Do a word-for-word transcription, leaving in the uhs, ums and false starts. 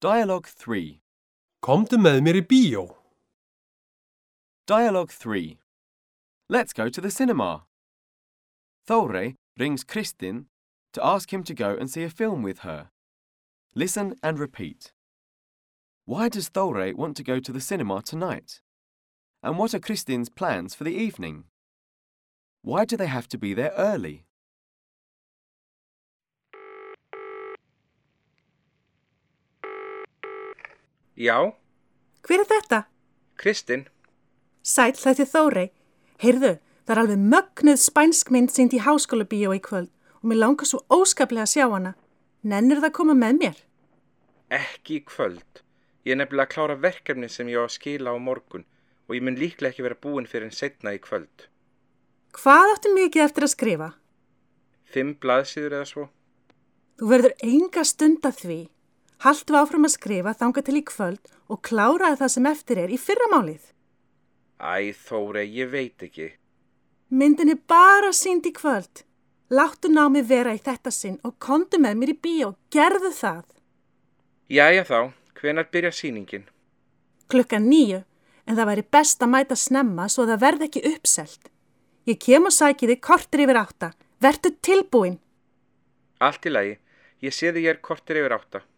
Dialogue three. Komdu með mér í bíó. Dialogue three. Let's go to the cinema. Þórey rings Kristin to ask him to go and see a film with her. Listen and repeat. Why does Þórey want to go to the cinema tonight? And what are Kristin's plans for the evening? Why do they have to be there early? Já, Hver er þetta? Kristin. Sæll, þetta er Þórey. Heyrðu, það er alveg mögnuð spænsk mynd sýnd í háskólabíó í kvöld og mér langar svo óskaplega að sjá hana. Nennir það að koma með mér? Ekki í kvöld. Ég er nefnilega að klára verkefni sem ég á að skila á morgun og ég mun líklega ekki vera búin fyrir en seinna í kvöld. Hvað áttu mikið eftir að skrifa? Fimm blaðsíður eða svo. Þú verður enga stund að því. Haltu áfram að skrifa þangað til í kvöld og kláraði það sem eftir er í fyrramálið. Æ, Þórey, ég veit ekki. Myndin er bara sýnd í kvöld. Láttu námið vera í þetta sinn og komdu með mér í bíó. Gerðu það. Jæja þá, hvenær byrjar sýningin? Klukkan níu, en það væri best að mæta snemma svo það verði ekki uppselt. Ég kem og sæki þig kortir yfir átta. Vertu tilbúin. Allt í lagi, ég sé þig ég er kortir yfir átta.